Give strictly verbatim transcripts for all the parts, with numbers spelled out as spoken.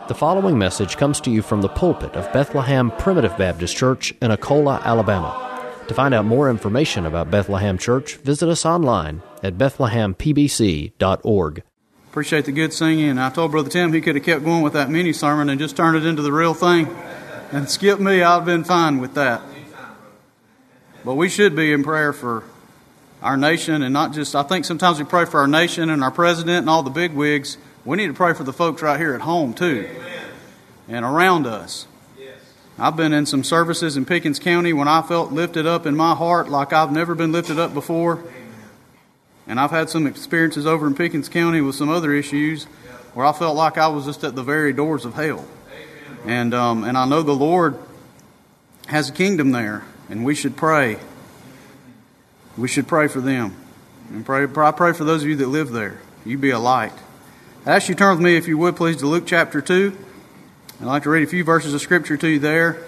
The following message comes to you from the pulpit of Bethlehem Primitive Baptist Church in Akola, Alabama. To find out more information about Bethlehem Church, visit us online at bethlehem p b c dot org. Appreciate the good singing. I told Brother Tim he could have kept going with that mini sermon and just turned it into the real thing and skipped me. I'd been fine with that. But we should be in prayer for our nation, and not just, I think sometimes we pray for our nation and our president and all the bigwigs. We need to pray for the folks right here at home, too, and around us. I've been in some services in Pickens County when I felt lifted up in my heart like I've never been lifted up before. And I've had some experiences over in Pickens County with some other issues where I felt like I was just at the very doors of hell. And um, and I know the Lord has a kingdom there, and we should pray. We should pray for them. And pray. I pray for those of you that live there. You be a light. I ask you to turn with me, if you would, please, to Luke chapter two. I'd like to read a few verses of Scripture to you there.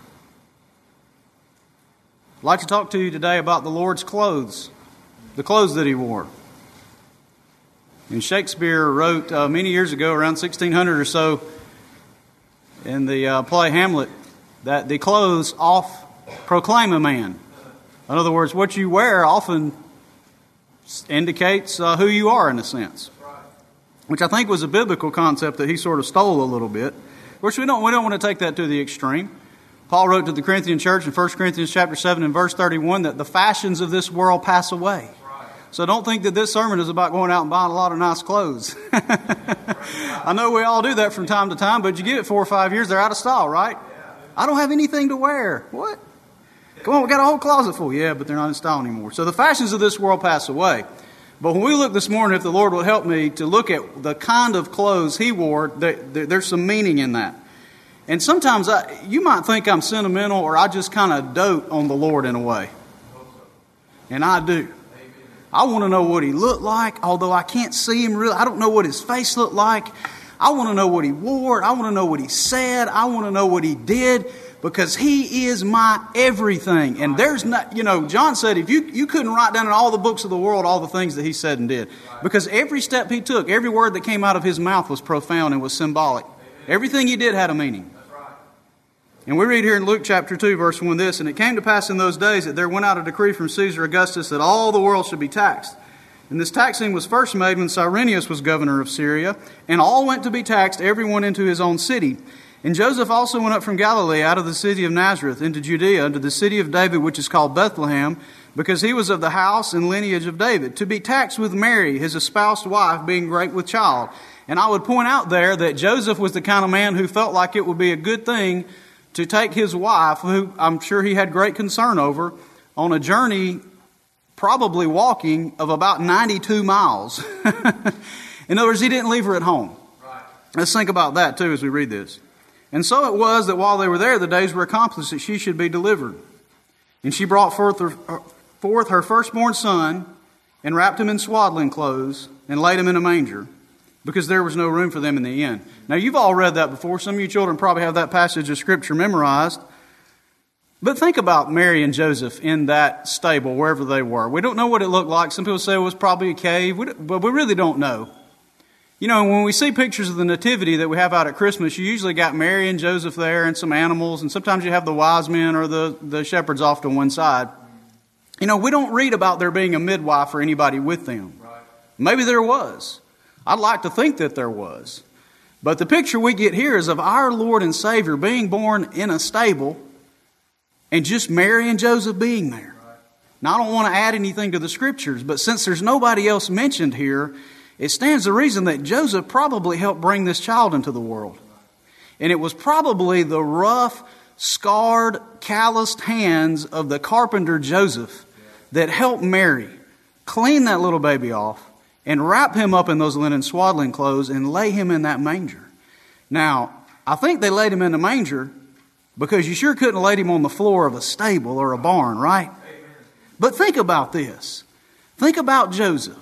I'd like to talk to you today about the Lord's clothes, the clothes that He wore. And Shakespeare wrote uh, many years ago, around sixteen hundred or so, in the uh, play Hamlet, that the clothes oft proclaim a man. In other words, what you wear often indicates uh, who you are, in a sense. Which I think was a biblical concept that he sort of stole a little bit. Of course, we don't we don't want to take that to the extreme. Paul wrote to the Corinthian church in First Corinthians chapter seven and verse thirty-one that the fashions of this world pass away. So don't think that this sermon is about going out and buying a lot of nice clothes. I know we all do that from time to time, but you give it four or five years, they're out of style, right? I don't have anything to wear. What? Come on, we got a whole closet full. Yeah, but they're not in style anymore. So the fashions of this world pass away. But when we look this morning, if the Lord will help me to look at the kind of clothes He wore, there, there, there's some meaning in that. And sometimes I, you might think I'm sentimental, or I just kind of dote on the Lord in a way. And I do. I want to know what He looked like, although I can't see Him really. I don't know what His face looked like. I want to know what He wore. I want to know what He said. I want to know what He did. Because He is my everything. And there's not, you know, John said if you, you couldn't write down in all the books of the world all the things that He said and did. Because every step He took, every word that came out of His mouth was profound and was symbolic. Everything He did had a meaning. And we read here in Luke chapter two, verse one, this, and it came to pass in those days that there went out a decree from Caesar Augustus that all the world should be taxed. And this taxing was first made when Cyrenius was governor of Syria, and all went to be taxed, everyone into his own city. And Joseph also went up from Galilee out of the city of Nazareth into Judea, unto the city of David, which is called Bethlehem, because he was of the house and lineage of David, to be taxed with Mary, his espoused wife, being great with child. And I would point out there that Joseph was the kind of man who felt like it would be a good thing to take his wife, who I'm sure he had great concern over, on a journey, probably walking, of about ninety-two miles. In other words, he didn't leave her at home. Let's think about that too as we read this. And so it was that while they were there, the days were accomplished that she should be delivered. And she brought forth her, forth her firstborn son, and wrapped him in swaddling clothes, and laid him in a manger, because there was no room for them in the inn. Now, you've all read that before. Some of you children probably have that passage of Scripture memorized. But think about Mary and Joseph in that stable, wherever they were. We don't know what it looked like. Some people say it was probably a cave, but we really don't know. You know, when we see pictures of the nativity that we have out at Christmas, you usually got Mary and Joseph there and some animals, and sometimes you have the wise men or the, the shepherds off to one side. You know, we don't read about there being a midwife or anybody with them. Maybe there was. I'd like to think that there was. But the picture we get here is of our Lord and Savior being born in a stable and just Mary and Joseph being there. Now, I don't want to add anything to the Scriptures, but since there's nobody else mentioned here, it stands to reason that Joseph probably helped bring this child into the world. And it was probably the rough, scarred, calloused hands of the carpenter Joseph that helped Mary clean that little baby off and wrap him up in those linen swaddling clothes and lay him in that manger. Now, I think they laid him in the manger because you sure couldn't have laid him on the floor of a stable or a barn, right? But think about this. Think about Joseph.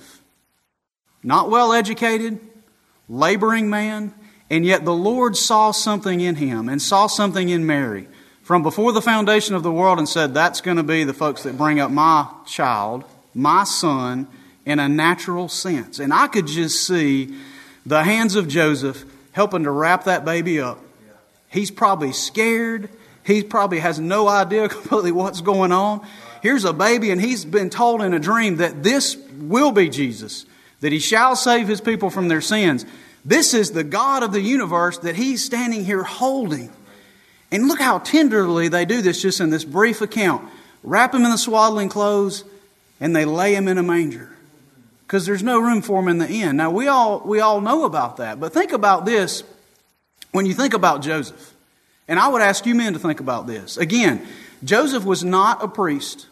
Not well educated, laboring man, and yet the Lord saw something in him and saw something in Mary from before the foundation of the world and said, that's going to be the folks that bring up my child, my son, in a natural sense. And I could just see the hands of Joseph helping to wrap that baby up. He's probably scared. He probably has no idea completely what's going on. Here's a baby, and he's been told in a dream that this will be Jesus, that He shall save His people from their sins. This is the God of the universe that He's standing here holding. And look how tenderly they do this just in this brief account. Wrap Him in the swaddling clothes, and they lay Him in a manger, because there's no room for Him in the inn. Now, we all we all know about that, but think about this when you think about Joseph. And I would ask you men to think about this. Again, Joseph was not a priest.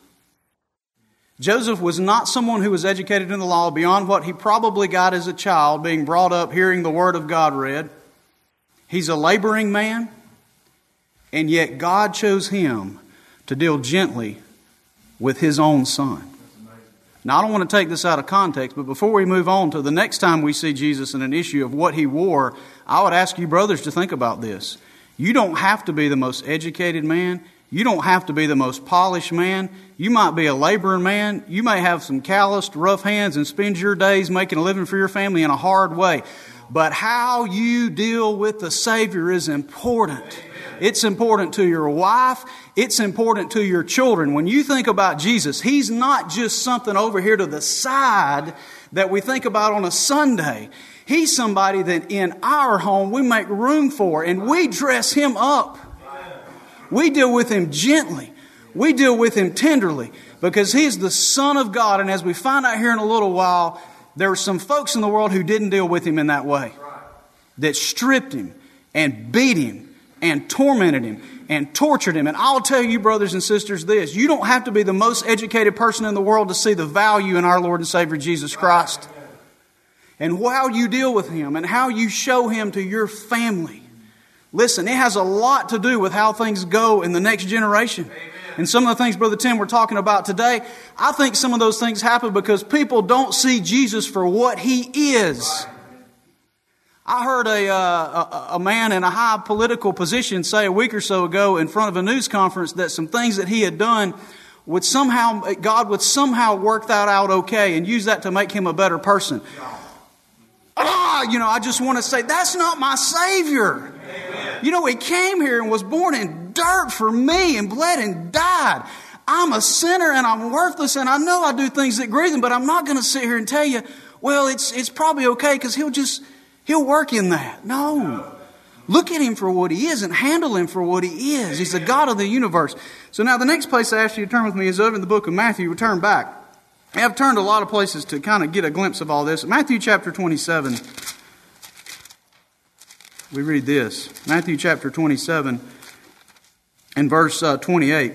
Joseph was not someone who was educated in the law beyond what he probably got as a child, being brought up hearing the Word of God read. He's a laboring man, and yet God chose him to deal gently with His own son. Now, I don't want to take this out of context, but before we move on to the next time we see Jesus in an issue of what He wore, I would ask you brothers to think about this. You don't have to be the most educated man. You don't have to be the most polished man. You might be a laboring man. You may have some calloused, rough hands and spend your days making a living for your family in a hard way. But how you deal with the Savior is important. It's important to your wife. It's important to your children. When you think about Jesus, He's not just something over here to the side that we think about on a Sunday. He's somebody that in our home we make room for, and we dress Him up. We deal with Him gently. We deal with Him tenderly, because He's the Son of God. And as we find out here in a little while, there were some folks in the world who didn't deal with Him in that way, that stripped Him and beat Him and tormented Him and tortured Him. And I'll tell you, brothers and sisters, this: you don't have to be the most educated person in the world to see the value in our Lord and Savior Jesus Christ, and how you deal with Him and how you show Him to your family. Listen, it has a lot to do with how things go in the next generation. Amen. And some of the things, Brother Tim, we're talking about today, I think some of those things happen because people don't see Jesus for what He is. I heard a, uh, a, a man in a high political position say a week or so ago in front of a news conference that some things that he had done would somehow, God would somehow work that out okay and use that to make him a better person. Ah, you know, I just want to say, that's not my Savior. You know, He came here and was born in dirt for me and bled and died. I'm a sinner and I'm worthless, and I know I do things that grieve Him, but I'm not going to sit here and tell you, well, it's it's probably okay because He'll just, He'll work in that. No. Look at Him for what He is and handle Him for what He is. He's the God of the universe. So now the next place I ask you to turn with me is over in the book of Matthew. We turn back. I've turned a lot of places to kind of get a glimpse of all this. Matthew chapter twenty-seven. We read this. Matthew chapter twenty-seven and verse uh, twenty-eight.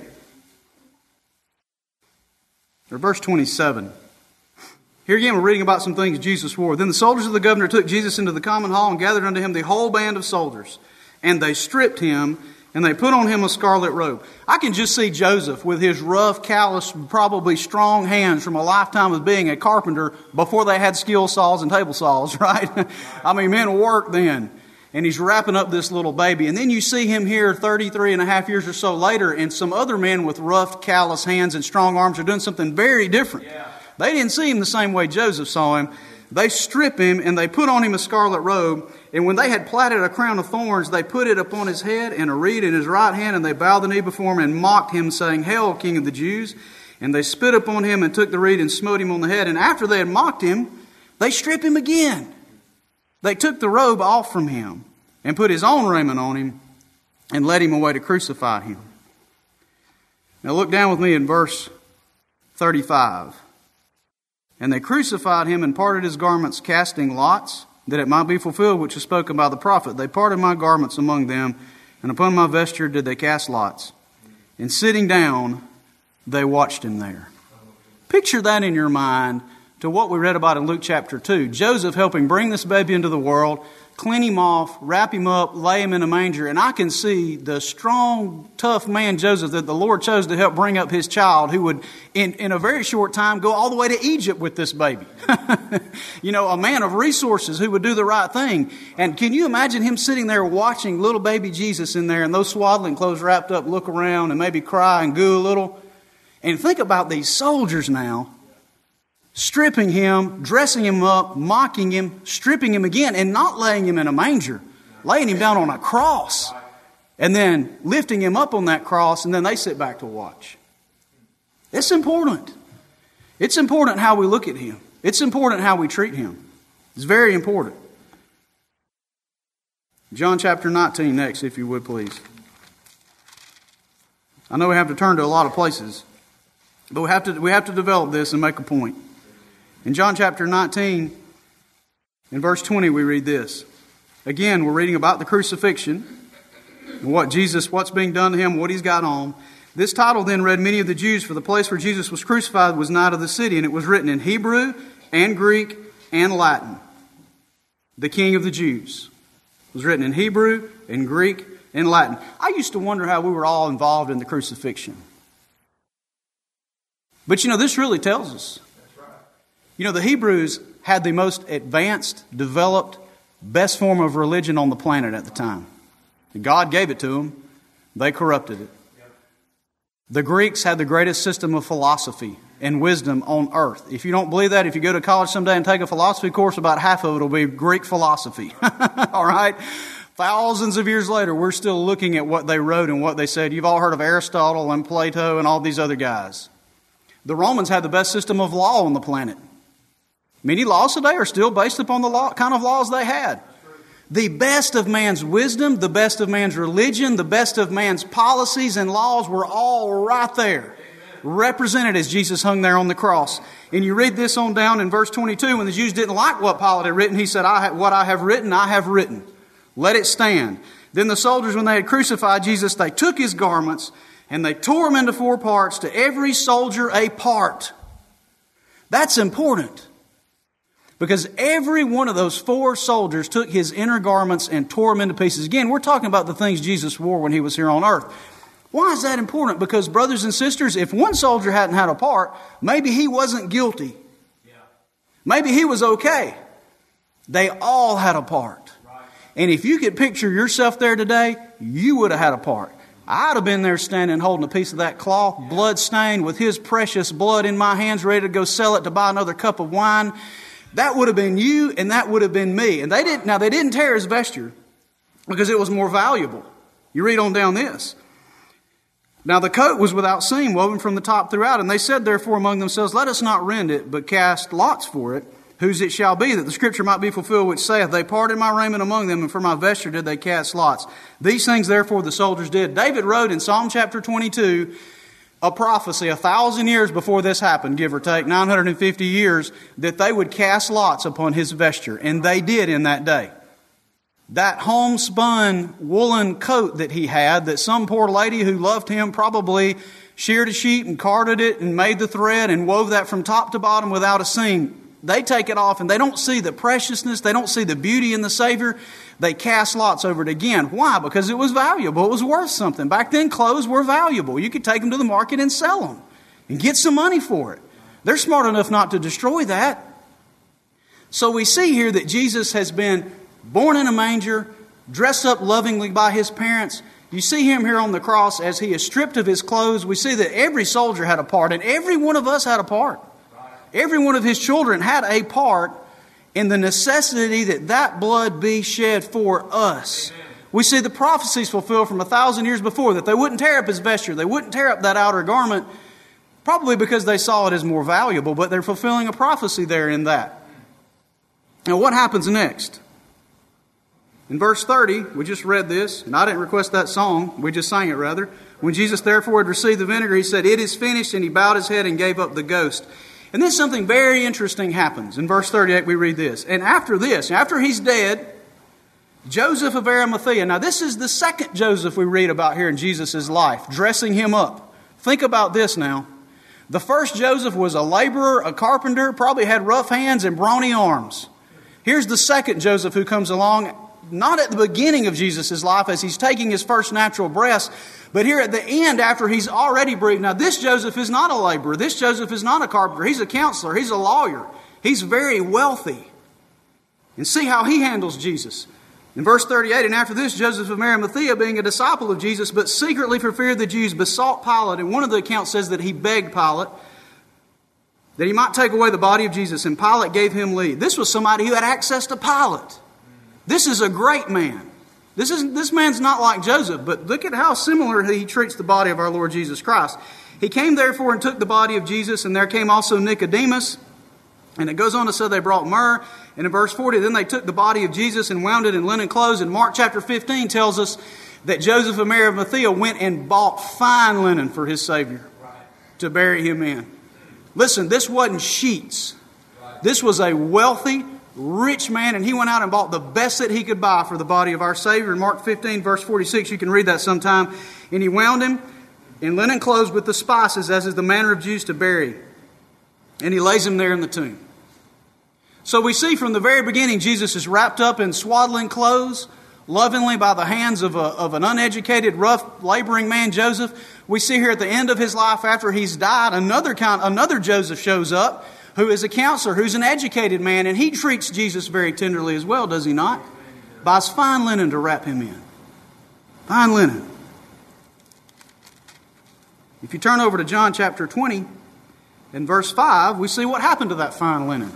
Or verse twenty-seven. Here again we're reading about some things Jesus wore. Then the soldiers of the governor took Jesus into the common hall and gathered unto Him the whole band of soldiers. And they stripped Him, and they put on Him a scarlet robe. I can just see Joseph with his rough, callous, probably strong hands from a lifetime of being a carpenter before they had skill saws and table saws, right? I mean, men worked then. And he's wrapping up this little baby. And then you see him here thirty-three and a half years or so later, and some other men with rough, callous hands and strong arms are doing something very different. Yeah. They didn't see Him the same way Joseph saw Him. They strip Him and they put on Him a scarlet robe. And when they had plaited a crown of thorns, they put it upon His head and a reed in His right hand, and they bowed the knee before Him and mocked Him, saying, Hail, King of the Jews. And they spit upon Him and took the reed and smote Him on the head. And after they had mocked Him, they stripped Him again. They took the robe off from Him and put His own raiment on Him and led Him away to crucify Him. Now look down with me in verse thirty-five. And they crucified Him and parted His garments, casting lots, that it might be fulfilled which is spoken by the prophet. They parted my garments among them, and upon my vesture did they cast lots. And sitting down, they watched Him there. Picture that in your mind to what we read about in Luke chapter two. Joseph helping bring this baby into the world, clean him off, wrap him up, lay him in a manger. And I can see the strong, tough man Joseph that the Lord chose to help bring up his child, who would, in, in a very short time, go all the way to Egypt with this baby. You know, a man of resources who would do the right thing. And can you imagine him sitting there watching little baby Jesus in there in those swaddling clothes wrapped up, look around and maybe cry and goo a little? And think about these soldiers now, stripping Him, dressing Him up, mocking Him, stripping Him again, and not laying Him in a manger, laying him down on a cross, and then lifting him up on that cross, and then they sit back to watch. It's important. It's important how we look at him. It's important how we treat him. It's very important. John chapter nineteen next, if you would please. I know we have to turn to a lot of places, but we have to we have to develop this and make a point. In John chapter nineteen, in verse twenty, we read this. Again, we're reading about the crucifixion, and what Jesus, what's being done to him, what he's got on. This title then read many of the Jews, for the place where Jesus was crucified was nigh to the city, and it was written in Hebrew and Greek and Latin. The King of the Jews. It was written in Hebrew and Greek and Latin. I used to wonder how we were all involved in the crucifixion. But you know, this really tells us. You know, the Hebrews had the most advanced, developed, best form of religion on the planet at the time. God gave it to them. They corrupted it. The Greeks had the greatest system of philosophy and wisdom on earth. If you don't believe that, if you go to college someday and take a philosophy course, about half of it will be Greek philosophy. All right? Thousands of years later, we're still looking at what they wrote and what they said. You've all heard of Aristotle and Plato and all these other guys. The Romans had the best system of law on the planet. Many laws today are still based upon the law, kind of laws they had. The best of man's wisdom, the best of man's religion, the best of man's policies and laws were all right there, represented as Jesus hung there on the cross. And you read this on down in verse twenty-two, when the Jews didn't like what Pilate had written, he said, I have, what I have written, I have written. Let it stand. Then the soldiers, when they had crucified Jesus, they took his garments and they tore them into four parts, to every soldier a part. That's important. Because every one of those four soldiers took his inner garments and tore them into pieces. Again, we're talking about the things Jesus wore when he was here on earth. Why is that important? Because, brothers and sisters, if one soldier hadn't had a part, maybe he wasn't guilty. Maybe he was okay. They all had a part. And if you could picture yourself there today, you would have had a part. I'd have been there standing holding a piece of that cloth, blood stained, with his precious blood in my hands, ready to go sell it to buy another cup of wine. That would have been you, and that would have been me. And they didn't. Now, they didn't tear his vesture because it was more valuable. You read on down this. Now, the coat was without seam, woven from the top throughout. And they said, therefore, among themselves, let us not rend it, but cast lots for it, whose it shall be, that the scripture might be fulfilled, which saith, they parted my raiment among them, and for my vesture did they cast lots. These things, therefore, the soldiers did. David wrote in Psalm chapter twenty-two, a prophecy a thousand years before this happened, give or take, nine hundred fifty years, that they would cast lots upon his vesture. And they did in that day. That homespun woolen coat that he had, that some poor lady who loved him probably sheared a sheep and carded it and made the thread and wove that from top to bottom without a seam. They take it off and they don't see the preciousness, they don't see the beauty in the Savior. They cast lots over it again. Why? Because it was valuable. It was worth something. Back then, clothes were valuable. You could take them to the market and sell them and get some money for it. They're smart enough not to destroy that. So we see here that Jesus has been born in a manger, dressed up lovingly by his parents. You see him here on the cross as he is stripped of his clothes. We see that every soldier had a part, and every one of us had a part. Every one of his children had a part in the necessity that that blood be shed for us. Amen. We see the prophecies fulfilled from a thousand years before, that they wouldn't tear up his vesture, they wouldn't tear up that outer garment, probably because they saw it as more valuable, but they're fulfilling a prophecy there in that. Now what happens next? In verse thirty, we just read this, and I didn't request that song, we just sang it rather. When Jesus therefore had received the vinegar, he said, it is finished, and he bowed his head and gave up the ghost. And then something very interesting happens. In verse thirty-eight, we read this. And after this, after he's dead, Joseph of Arimathea. Now, this is the second Joseph we read about here in Jesus' life, dressing him up. Think about this now. The first Joseph was a laborer, a carpenter, probably had rough hands and brawny arms. Here's the second Joseph who comes along, not at the beginning of Jesus' life as he's taking his first natural breaths, but here at the end after he's already breathed. Now this Joseph is not a laborer. This Joseph is not a carpenter. He's a counselor. He's a lawyer. He's very wealthy. And see how he handles Jesus. In verse thirty-eight, and after this Joseph of Arimathea, being a disciple of Jesus, but secretly for fear of the Jews, besought Pilate. And one of the accounts says that he begged Pilate that he might take away the body of Jesus. And Pilate gave him leave. This was somebody who had access to Pilate. This is a great man. This is this man's not like Joseph, but look at how similar he treats the body of our Lord Jesus Christ. He came therefore and took the body of Jesus, and there came also Nicodemus. And it goes on to say they brought myrrh. And in verse forty, then they took the body of Jesus and wound it in linen clothes. And Mark chapter fifteen tells us that Joseph of Arimathea went and bought fine linen for his Savior to bury him in. Listen, this wasn't sheets. This was a wealthy, rich man, and he went out and bought the best that he could buy for the body of our Savior. In Mark fifteen, verse forty-six, you can read that sometime. And he wound him in linen clothes with the spices, as is the manner of Jews to bury. And he lays him there in the tomb. So we see from the very beginning, Jesus is wrapped up in swaddling clothes, lovingly by the hands of, a, of an uneducated, rough, laboring man, Joseph. We see here at the end of his life, after he's died, another kind, another Joseph shows up, who is a counselor, who's an educated man, and he treats Jesus very tenderly as well, does he not? Buys fine linen to wrap him in. Fine linen. If you turn over to John chapter twenty, in verse five, we see what happened to that fine linen.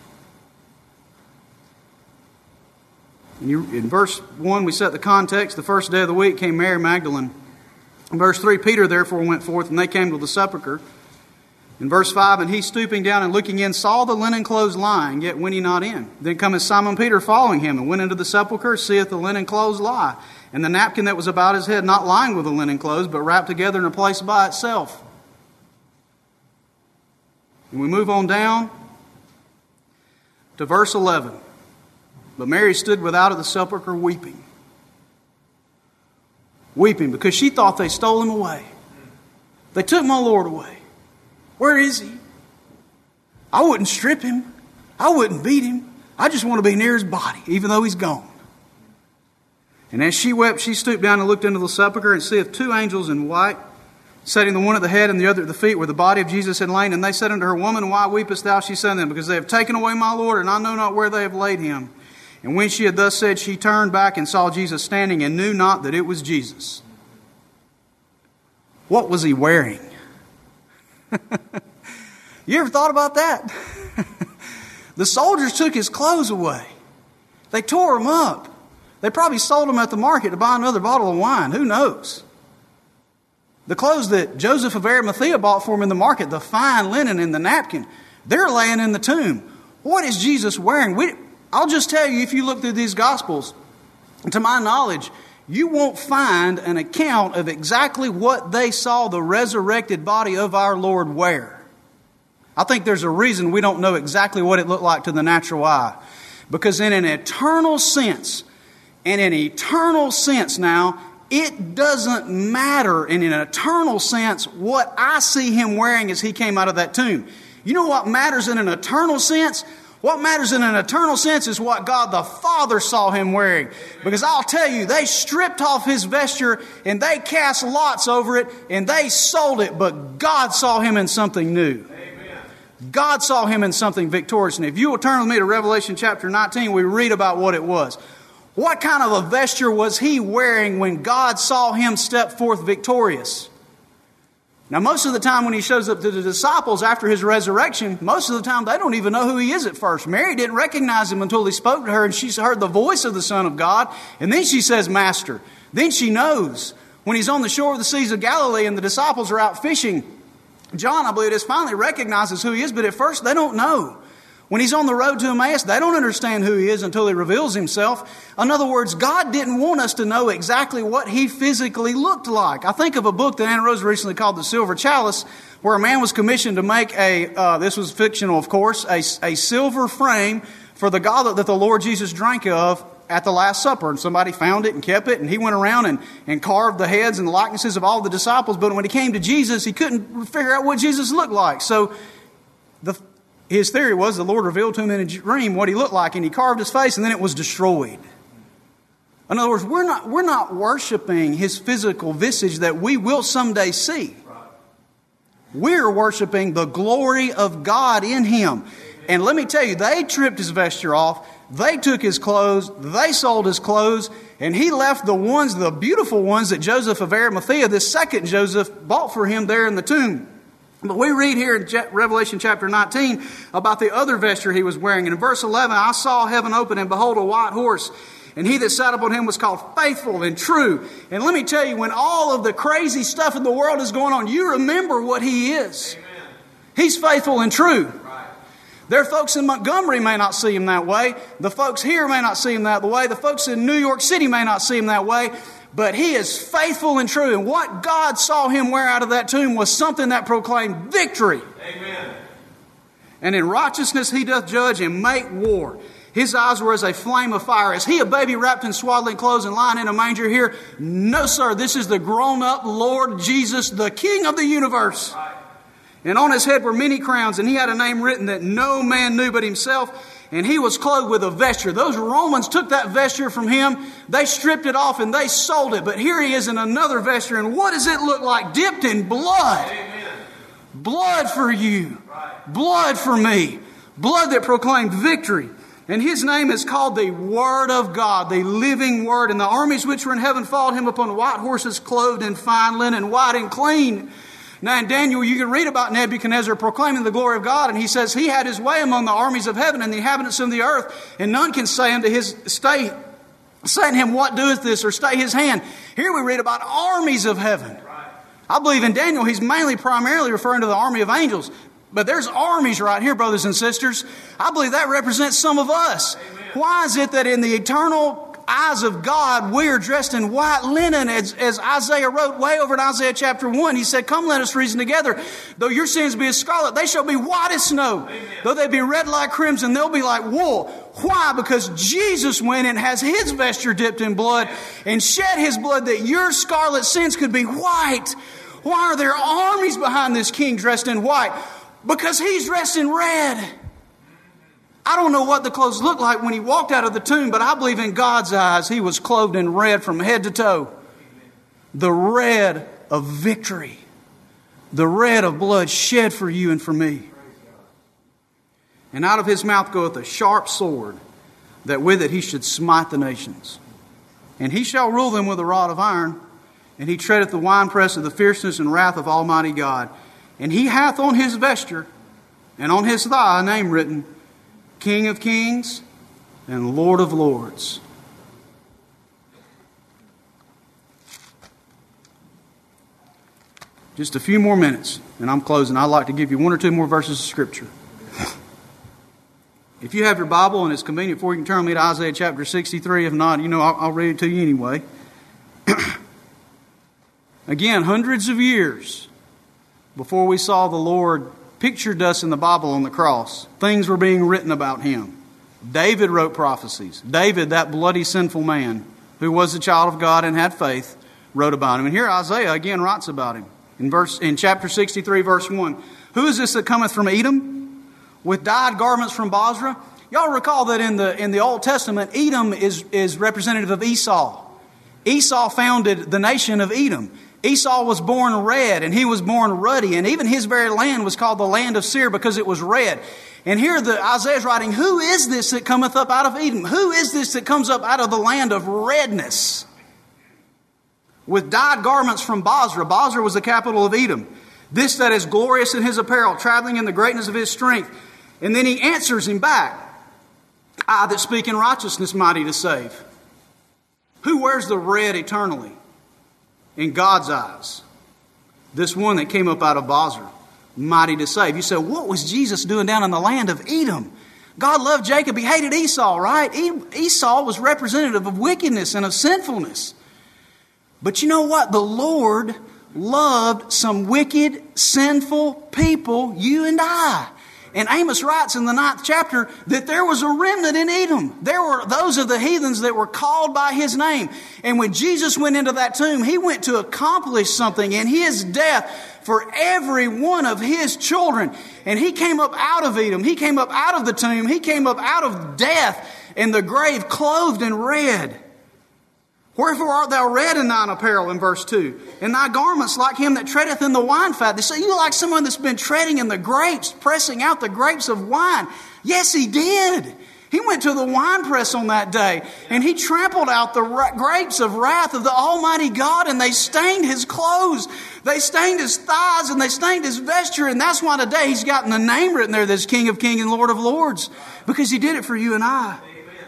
In verse one, we set the context. The first day of the week came Mary Magdalene. In verse three, Peter therefore went forth, and they came to the sepulchre. In verse five, and he stooping down and looking in, saw the linen clothes lying, yet went he not in. Then cometh Simon Peter following him, and went into the sepulchre, seeth the linen clothes lie, and the napkin that was about his head not lying with the linen clothes, but wrapped together in a place by itself. And we move on down to verse eleven. But Mary stood without of the sepulchre weeping. Weeping because she thought they stole him away. They took my Lord away. Where is he? I wouldn't strip him. I wouldn't beat him. I just want to be near his body, even though he's gone. And as she wept, she stooped down and looked into the sepulchre, and seeth two angels in white, setting the one at the head and the other at the feet, where the body of Jesus had lain. And they said unto her, Woman, why weepest thou? She said unto them, Because they have taken away my Lord, and I know not where they have laid him. And when she had thus said, she turned back and saw Jesus standing, and knew not that it was Jesus. What was he wearing? You ever thought about that? The soldiers took his clothes away. They tore him up. They probably sold him at the market to buy another bottle of wine. Who knows? The clothes that Joseph of Arimathea bought for him in the market, the fine linen and the napkin, they're laying in the tomb. What is Jesus wearing? We, I'll just tell you, if you look through these Gospels, to my knowledge, you won't find an account of exactly what they saw the resurrected body of our Lord wear. I think there's a reason we don't know exactly what it looked like to the natural eye. Because in an eternal sense, in an eternal sense now, it doesn't matter in an eternal sense what I see him wearing as he came out of that tomb. You know what matters in an eternal sense? What matters in an eternal sense is what God the Father saw him wearing. Because I'll tell you, they stripped off his vesture and they cast lots over it and they sold it, but God saw him in something new. Amen. God saw him in something victorious. And if you will turn with me to Revelation chapter nineteen, we read about what it was. What kind of a vesture was he wearing when God saw him step forth victorious? Now, most of the time when he shows up to the disciples after his resurrection, most of the time they don't even know who he is at first. Mary didn't recognize him until he spoke to her and she heard the voice of the Son of God. And then she says, Master. Then she knows. When he's on the shore of the seas of Galilee and the disciples are out fishing, John, I believe it is, finally recognizes who he is. But at first they don't know. When he's on the road to Emmaus, they don't understand who he is until he reveals himself. In other words, God didn't want us to know exactly what he physically looked like. I think of a book that Anna Rose recently called The Silver Chalice, where a man was commissioned to make a, uh, this was fictional of course, a, a silver frame for the goblet that the Lord Jesus drank of at the Last Supper. And somebody found it and kept it, and he went around and, and carved the heads and the likenesses of all the disciples. But when he came to Jesus, he couldn't figure out what Jesus looked like. So the His theory was the Lord revealed to him in a dream what he looked like, and he carved his face, and then it was destroyed. In other words, we're not, we're not worshiping his physical visage that we will someday see. We're worshiping the glory of God in him. And let me tell you, they tripped his vesture off. They took his clothes. They sold his clothes. And he left the ones, the beautiful ones that Joseph of Arimathea, this second Joseph, bought for him there in the tomb. But we read here in Revelation chapter nineteen about the other vesture he was wearing. And in verse eleven, I saw heaven open, and behold, a white horse. And he that sat upon him was called Faithful and True. And let me tell you, when all of the crazy stuff in the world is going on, you remember what he is. Amen. He's faithful and true. Right. There are folks in Montgomery may not see him that way. The folks here may not see him that way. The folks in New York City may not see him that way. But he is faithful and true. And what God saw him wear out of that tomb was something that proclaimed victory. Amen. And in righteousness he doth judge and make war. His eyes were as a flame of fire. Is he a baby wrapped in swaddling clothes and lying in a manger here? No, sir. This is the grown-up Lord Jesus, the King of the universe. Right. And on his head were many crowns, and he had a name written that no man knew but himself. And he was clothed with a vesture. Those Romans took that vesture from him. They stripped it off and they sold it. But here he is in another vesture. And what does it look like? Dipped in blood. Amen. Blood for you. Right. Blood for me. Blood that proclaimed victory. And his name is called the Word of God, the living Word. And the armies which were in heaven followed him upon white horses, clothed in fine linen, white and clean. Now in Daniel, you can read about Nebuchadnezzar proclaiming the glory of God. And he says he had his way among the armies of heaven and the inhabitants of the earth. And none can say unto his, stay, say unto him, what doeth this? Or stay his hand. Here we read about armies of heaven. I believe in Daniel, he's mainly primarily referring to the army of angels. But there's armies right here, brothers and sisters. I believe that represents some of us. Amen. Why is it that in the eternal eyes of God, we are dressed in white linen, as, as Isaiah wrote way over in Isaiah chapter one. He said, come, let us reason together. Though your sins be as scarlet, they shall be white as snow. Amen. Though they be red like crimson, they'll be like wool. Why? Because Jesus went and has his vesture dipped in blood and shed his blood that your scarlet sins could be white. Why are there armies behind this king dressed in white? Because he's dressed in red. I don't know what the clothes looked like when he walked out of the tomb, but I believe in God's eyes he was clothed in red from head to toe. The red of victory. The red of blood shed for you and for me. And out of his mouth goeth a sharp sword, that with it he should smite the nations. And he shall rule them with a rod of iron, and he treadeth the winepress of the fierceness and wrath of Almighty God. And he hath on his vesture and on his thigh a name written, King of Kings and Lord of Lords. Just a few more minutes and I'm closing. I'd like to give you one or two more verses of Scripture. If you have your Bible and it's convenient for you, you can turn me to Isaiah chapter sixty-three. If not, you know, I'll, I'll read it to you anyway. Again, hundreds of years before we saw the Lord pictured us in the Bible on the cross, things were being written about him. David wrote prophecies. David, that bloody sinful man who was a child of God and had faith, wrote about him. And here Isaiah again writes about him. In verse in chapter sixty-three, verse one. Who is this that cometh from Edom with dyed garments from Bozrah? Y'all recall that in the in the Old Testament, Edom is, is representative of Esau. Esau founded the nation of Edom. Esau was born red and he was born ruddy, and even his very land was called the land of Seir because it was red. And here the Isaiah's writing, who is this that cometh up out of Edom? Who is this that comes up out of the land of redness? With dyed garments from Bozrah. Bozrah was the capital of Edom. This that is glorious in his apparel, traveling in the greatness of his strength. And then he answers him back. I that speak in righteousness, mighty to save. Who wears the red eternally? In God's eyes, this one that came up out of Bozrah, mighty to save. You say, what was Jesus doing down in the land of Edom? God loved Jacob. He hated Esau, right? Esau was representative of wickedness and of sinfulness. But you know what? The Lord loved some wicked, sinful people, you and I. And Amos writes in the ninth chapter that there was a remnant in Edom. There were those of the heathens that were called by his name. And when Jesus went into that tomb, he went to accomplish something in his death for every one of his children. And he came up out of Edom. He came up out of the tomb. He came up out of death and the grave clothed in red. Wherefore art thou red in thine apparel, in verse two, and thy garments like him that treadeth in the wine fat. They say, you like someone that's been treading in the grapes, pressing out the grapes of wine. Yes, he did. He went to the wine press on that day, and he trampled out the ra- grapes of wrath of the Almighty God, and they stained his clothes. They stained his thighs, and they stained his vesture, and that's why today he's gotten the name written there that's King of Kings and Lord of Lords, because he did it for you and I.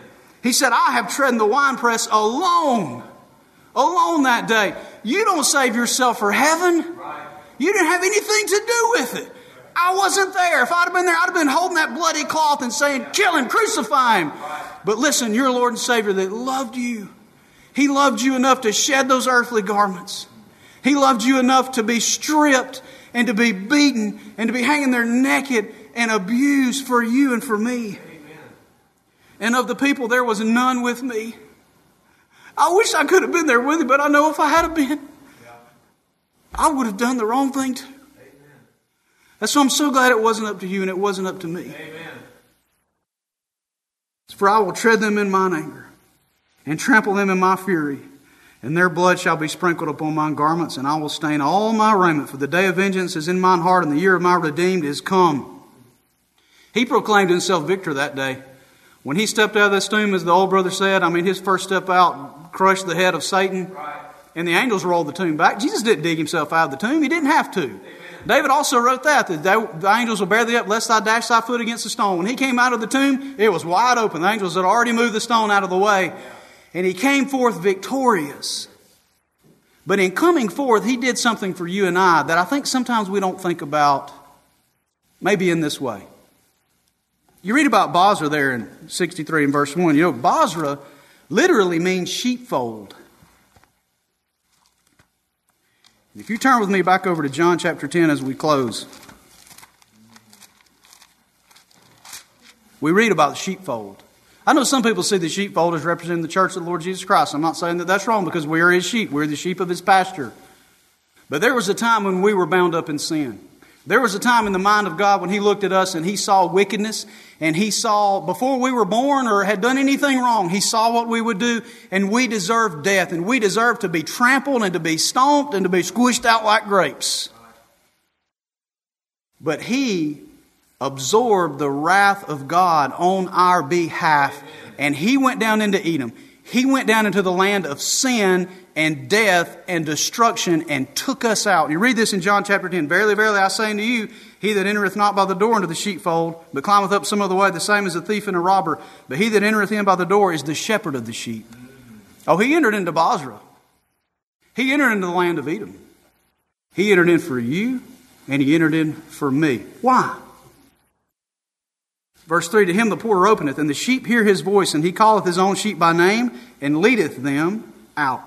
He said, I have trodden the winepress alone. Alone that day. You don't save yourself for heaven. You didn't have anything to do with it. I wasn't there. If I'd have been there, I'd have been holding that bloody cloth and saying, kill him, crucify him. But listen, your Lord and Savior that loved you. He loved you enough to shed those earthly garments. He loved you enough to be stripped and to be beaten and to be hanging there naked and abused for you and for me. And of the people, there was none with me. I wish I could have been there with you, but I know if I had been, I would have done the wrong thing too. That's why I'm so glad it wasn't up to you and it wasn't up to me. Amen. For I will tread them in mine anger and trample them in my fury. And their blood shall be sprinkled upon mine garments, and I will stain all my raiment. For the day of vengeance is in mine heart, and the year of my redeemed is come. He proclaimed himself victor that day. When he stepped out of this tomb, as the old brother said, I mean, his first step out crushed the head of Satan. Right. And the angels rolled the tomb back. Jesus didn't dig himself out of the tomb. He didn't have to. Amen. David also wrote that, that the angels will bear thee up, lest thou dash thy foot against a stone. When he came out of the tomb, it was wide open. The angels had already moved the stone out of the way. And he came forth victorious. But in coming forth, he did something for you and I that I think sometimes we don't think about, maybe in this way. You read about Bozrah there in sixty-three and verse one. You know, Bozrah literally means sheepfold. If you turn with me back over to John chapter ten as we close, we read about the sheepfold. I know some people see the sheepfold as representing the church of the Lord Jesus Christ. I'm not saying that that's wrong because we are His sheep. We're the sheep of His pasture. But there was a time when we were bound up in sin. There was a time in the mind of God when He looked at us and He saw wickedness, and He saw, before we were born or had done anything wrong, He saw what we would do, and we deserved death, and we deserved to be trampled and to be stomped and to be squished out like grapes. But He absorbed the wrath of God on our behalf, and He went down into Edom. He went down into the land of sin and death and destruction and took us out. You read this in John chapter ten. Verily, verily, I say unto you, he that entereth not by the door into the sheepfold, but climbeth up some other way, the same as a thief and a robber. But he that entereth in by the door is the shepherd of the sheep. Oh, he entered into Bozrah. He entered into the land of Edom. He entered in for you, and he entered in for me. Why? Verse three, to him the porter openeth, and the sheep hear his voice, and he calleth his own sheep by name, and leadeth them out.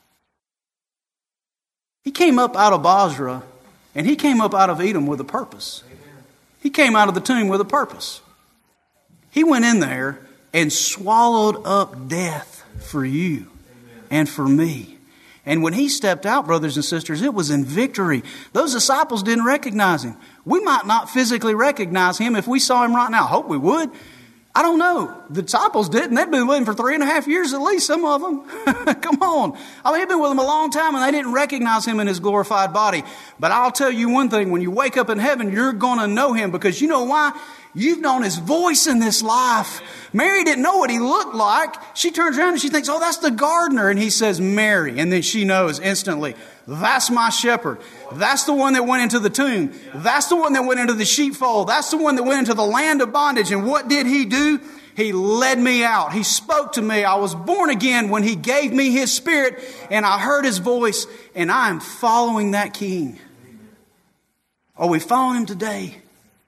He came up out of Bozrah, and he came up out of Edom with a purpose. He came out of the tomb with a purpose. He went in there and swallowed up death for you and for me. And when he stepped out, brothers and sisters, it was in victory. Those disciples didn't recognize him. We might not physically recognize him if we saw him right now. I hope we would. I don't know. The disciples didn't. They'd been with him for three and a half years at least, some of them. Come on. I mean, they'd been with him a long time and they didn't recognize him in his glorified body. But I'll tell you one thing. When you wake up in heaven, you're going to know him, because you know why? You've known his voice in this life. Mary didn't know what he looked like. She turns around and she thinks, oh, that's the gardener. And he says, Mary. And then she knows instantly, that's my shepherd. That's the one that went into the tomb. That's the one that went into the sheepfold. That's the one that went into the land of bondage. And what did he do? He led me out. He spoke to me. I was born again when he gave me his spirit, and I heard his voice, and I am following that king. Are we following him today?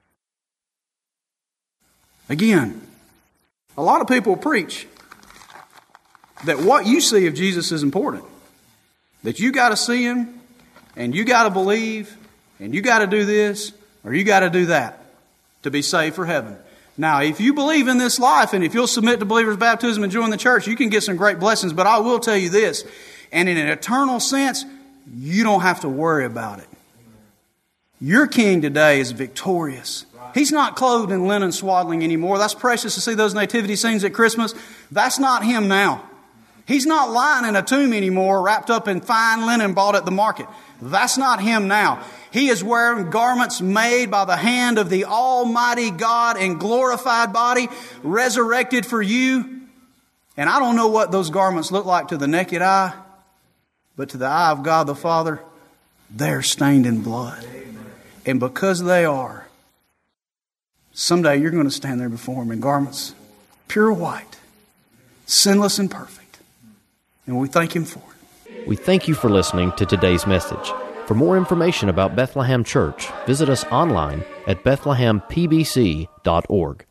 Again, a lot of people preach that what you see of Jesus is important. That you got to see him, and you got to believe, and you got to do this, or you got to do that to be saved for heaven. Now, if you believe in this life, and if you'll submit to believer's baptism and join the church, you can get some great blessings. But I will tell you this, and in an eternal sense, you don't have to worry about it. Your king today is victorious. He's not clothed in linen swaddling anymore. That's precious to see those nativity scenes at Christmas. That's not him now. He's not lying in a tomb anymore, wrapped up in fine linen bought at the market. That's not him now. He is wearing garments made by the hand of the Almighty God in glorified body, resurrected for you. And I don't know what those garments look like to the naked eye, but to the eye of God the Father, they're stained in blood. Amen. And because they are, someday you're going to stand there before him in garments pure white, sinless and perfect. And we thank Him for it. We thank you for listening to today's message. For more information about Bethlehem Church, visit us online at bethlehem p b c dot org.